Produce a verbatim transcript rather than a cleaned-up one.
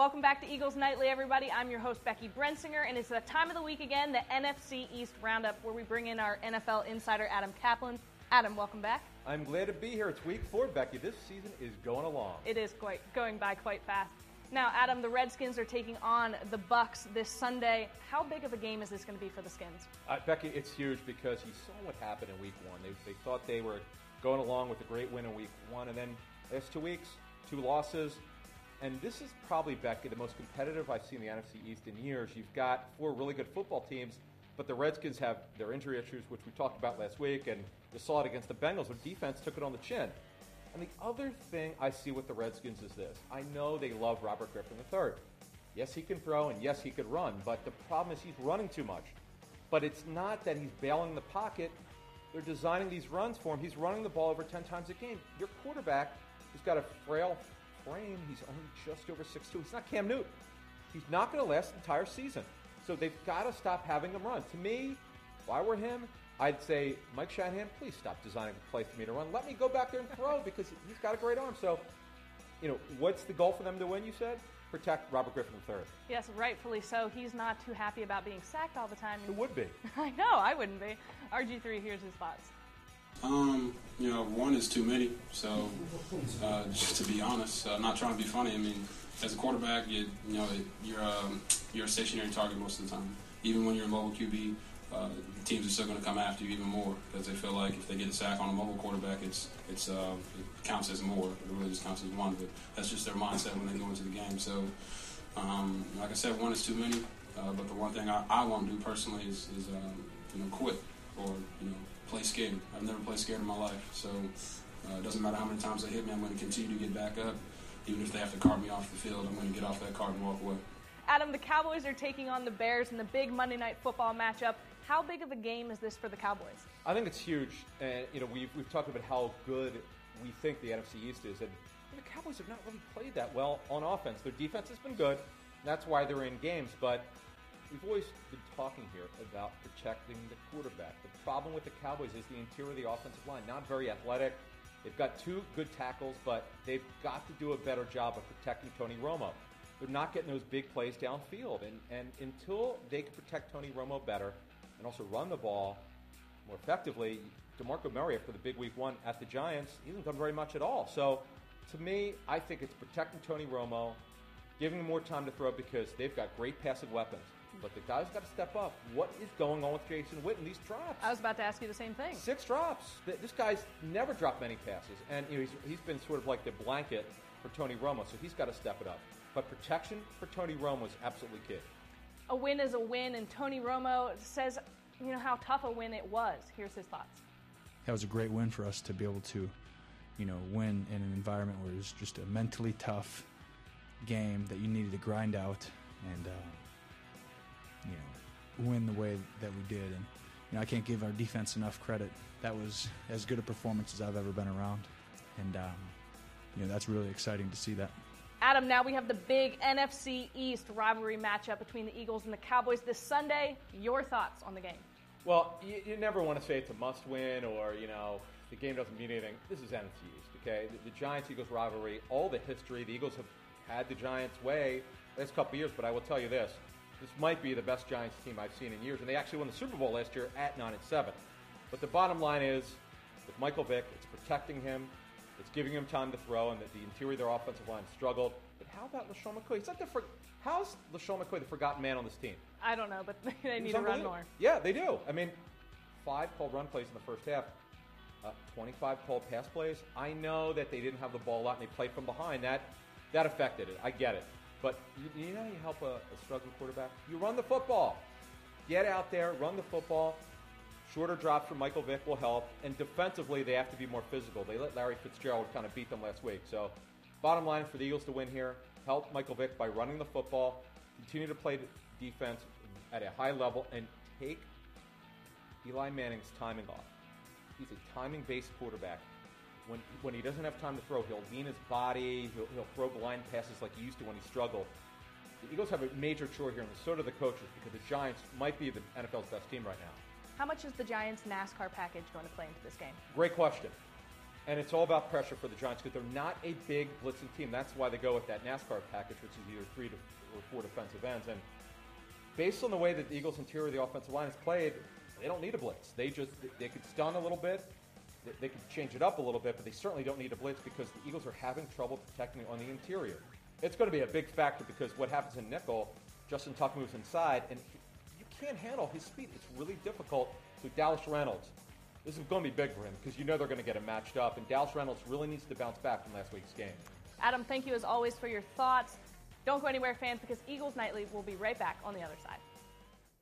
Welcome back to Eagles Nightly, everybody. I'm your host, Becky Brensinger, and it's the time of the week again, the N F C East Roundup, where we bring in our N F L insider, Adam Kaplan. Adam, welcome back. I'm glad to be here. It's week four, Becky. This season is going along. It is quite going by quite fast. Now, Adam, the Redskins are taking on the Bucks this Sunday. How big of a game is this going to be for the Skins? Uh, Becky, it's huge because you saw what happened in week one. They, they thought they were going along with a great win in week one, and then last two weeks, two losses. And this is probably, Becky, the most competitive I've seen the N F C East in years. You've got four really good football teams, but the Redskins have their injury issues, which we talked about last week, and you saw it against the Bengals where defense took it on the chin. And the other thing I see with the Redskins is this. I know they love Robert Griffin the third. Yes, he can throw, and yes, he could run, but the problem is he's running too much. But it's not that he's bailing in the pocket. They're designing these runs for him. He's running the ball over ten times a game. Your quarterback, who's got a frail frame, he's only just over six foot two. He's not Cam Newton. He's not going to last the entire season. So they've got to stop having him run. To me, if I were him, I'd say, Mike Shanahan, please stop designing a play for me to run. Let me go back there and throw because he's got a great arm. So, you know, what's the goal for them to win, you said? Protect Robert Griffin the third. Yes, rightfully so. He's not too happy about being sacked all the time. Who would be? I know, I wouldn't be. R G three, here's his thoughts. Um, you know, one is too many. So, uh, just to be honest, uh, not trying to be funny. I mean, as a quarterback, you, you know, you're um, you're a stationary target most of the time. Even when you're a mobile Q B, uh, teams are still going to come after you even more because they feel like if they get a sack on a mobile quarterback, it's it's uh, it counts as more. It really just counts as one. But that's just their mindset when they go into the game. So, um, like I said, one is too many. Uh, but the one thing I, I won't do personally is, is um, you know, quit or you know. play scared. I've never played scared in my life, so uh, it doesn't matter how many times they hit me. I'm going to continue to get back up. Even if they have to cart me off the field, I'm going to get off that cart and walk away. Adam, the Cowboys are taking on the Bears in the big Monday Night Football matchup. How big of a game is this for the Cowboys? I think it's huge. And you know, we've we've talked about how good we think the N F C East is, and the Cowboys have not really played that well on offense. Their defense has been good. And that's why they're in games, but we've always been talking here about protecting the quarterback. The problem with the Cowboys is the interior of the offensive line, not very athletic. They've got two good tackles, but they've got to do a better job of protecting Tony Romo. They're not getting those big plays downfield, and, and until they can protect Tony Romo better and also run the ball more effectively, DeMarco Murray, after the big week one at the Giants, he hasn't done very much at all. So, to me, I think it's protecting Tony Romo, giving him more time to throw because they've got great passing weapons. But the guy's got to step up. What is going on with Jason Witten? These drops. I was about to ask you the same thing. Six drops. This guy's never dropped many passes. And you know, he's, he's been sort of like the blanket for Tony Romo, so he's got to step it up. But protection for Tony Romo is absolutely key. A win is a win, and Tony Romo says, you know, how tough a win it was. Here's his thoughts. That was a great win for us to be able to, you know, win in an environment where it was just a mentally tough game that you needed to grind out and, uh, you know, win the way that we did. And, you know, I can't give our defense enough credit. That was as good a performance as I've ever been around. And, um, you know, that's really exciting to see that. Adam, now we have the big N F C East rivalry matchup between the Eagles and the Cowboys this Sunday. Your thoughts on the game? Well, you, you never want to say it's a must-win or, you know, the game doesn't mean anything. This is N F C East, okay? The, the Giants-Eagles rivalry, all the history, the Eagles have had the Giants' way the last couple of years, but I will tell you this. This might be the best Giants team I've seen in years, and they actually won the Super Bowl last year at nine and seven. But the bottom line is, with Michael Vick, it's protecting him, it's giving him time to throw, and that the interior of their offensive line struggled. But how about LaShawn McCoy? He's not the for- How's LaShawn McCoy the forgotten man on this team? I don't know, but they need to run more. Yeah, they do. I mean, five called run plays in the first half, uh, twenty-five called pass plays. I know that they didn't have the ball a lot and they played from behind. That that affected it. I get it. But you, you know how you help a, a struggling quarterback? You run the football. Get out there, run the football. Shorter drops from Michael Vick will help. And defensively, they have to be more physical. They let Larry Fitzgerald kind of beat them last week. So bottom line for the Eagles to win here, help Michael Vick by running the football, continue to play defense at a high level, and take Eli Manning's timing off. He's a timing-based quarterback. When when he doesn't have time to throw, he'll lean his body, he'll, he'll throw blind passes like he used to when he struggled. The Eagles have a major chore here, and so do the coaches, because the Giants might be the N F L's best team right now. How much is the Giants' NASCAR package going to play into this game? Great question. And it's all about pressure for the Giants because they're not a big blitzing team. That's why they go with that NASCAR package, which is either three to, or four defensive ends. And based on the way that the Eagles' interior of the offensive line is played, they don't need a blitz. They just they could stun a little bit. They, they could change it up a little bit, but they certainly don't need a blitz because the Eagles are having trouble protecting on the interior. It's going to be a big factor because what happens in nickel, Justin Tuck moves inside, and he, you can't handle his speed. It's really difficult. So Dallas Reynolds, this is going to be big for him because you know they're going to get him matched up, and Dallas Reynolds really needs to bounce back from last week's game. Adam, thank you as always for your thoughts. Don't go anywhere, fans, because Eagles Nightly will be right back on the other side.